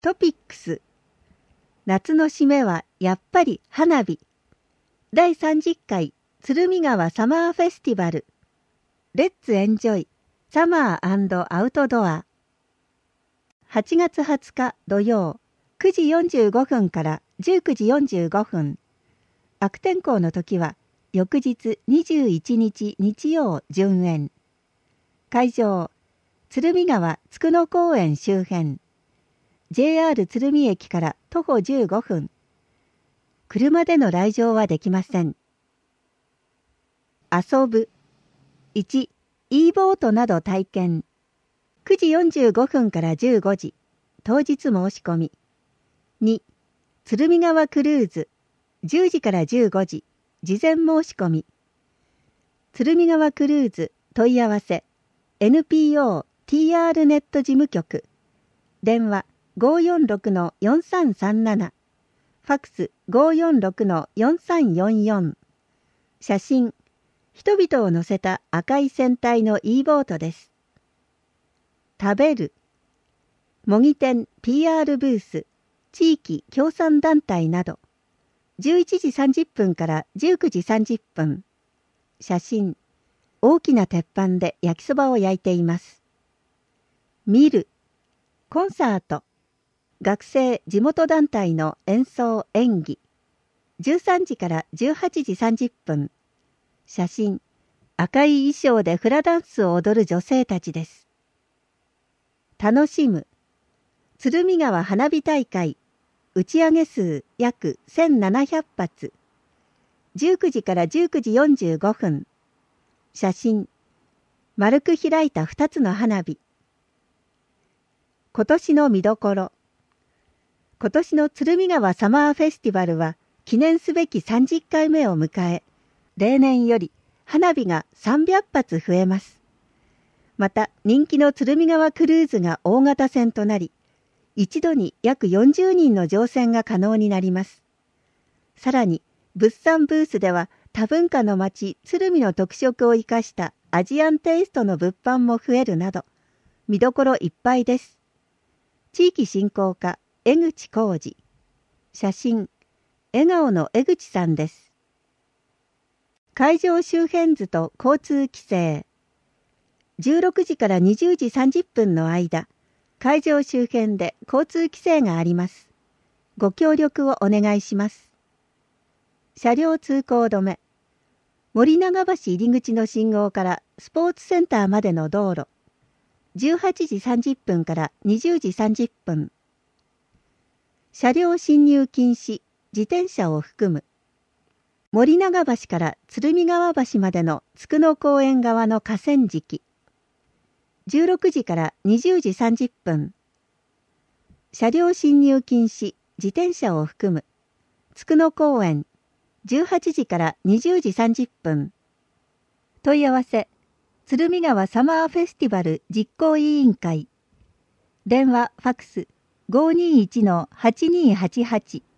トピックス。夏の締めはやっぱり花火。第30回鶴見川サマーフェスティバル。レッツエンジョイサマー&アウトドア。8月20日土曜9時45分から19時45分。悪天候の時は翌日21日日曜順延。会場鶴見川佃野公園周辺。JR 鶴見駅から徒歩15分。車での来場はできません。遊ぶ。1、e ボートなど体験。9時45分から15時。当日申し込み。2、鶴見川クルーズ。10時から15時。事前申し込み。鶴見川クルーズ問い合わせ。NPO TR ネット事務局。電話546-4337。ファクス 546-4344。写真、人々を乗せた赤い船体の e ボートです。食べる。模擬店 PR ブース、地域協賛団体など。11時30分から19時30分。写真、大きな鉄板で焼きそばを焼いています。見る。コンサート。学生地元団体の演奏演技。13時から18時30分。写真、赤い衣装でフラダンスを踊る女性たちです。楽しむ。鶴見川花火大会。打ち上げ数約1700発。19時から19時45分。写真、丸く開いた2つの花火。今年の見どころ。今年の鶴見川サマーフェスティバルは記念すべき30回目を迎え、例年より花火が300発増えます。また人気の鶴見川クルーズが大型船となり、一度に約40人の乗船が可能になります。さらに物産ブースでは多文化の町鶴見の特色を生かしたアジアンテイストの物販も増えるなど、見どころいっぱいです。地域振興課江口浩二。写真、笑顔の江口さんです。会場周辺図と交通規制。16時から20時30分の間、会場周辺で交通規制があります。ご協力をお願いします。車両通行止め。森長橋入り口の信号からスポーツセンターまでの道路。18時30分から20時30分。車両進入禁止、自転車を含む。森長橋から鶴見川橋までの佃野公園側の河川敷。16時から20時30分。車両進入禁止、自転車を含む。佃野公園。18時から20時30分。問い合わせ。鶴見川サマーフェスティバル実行委員会。電話ファクス521-8288。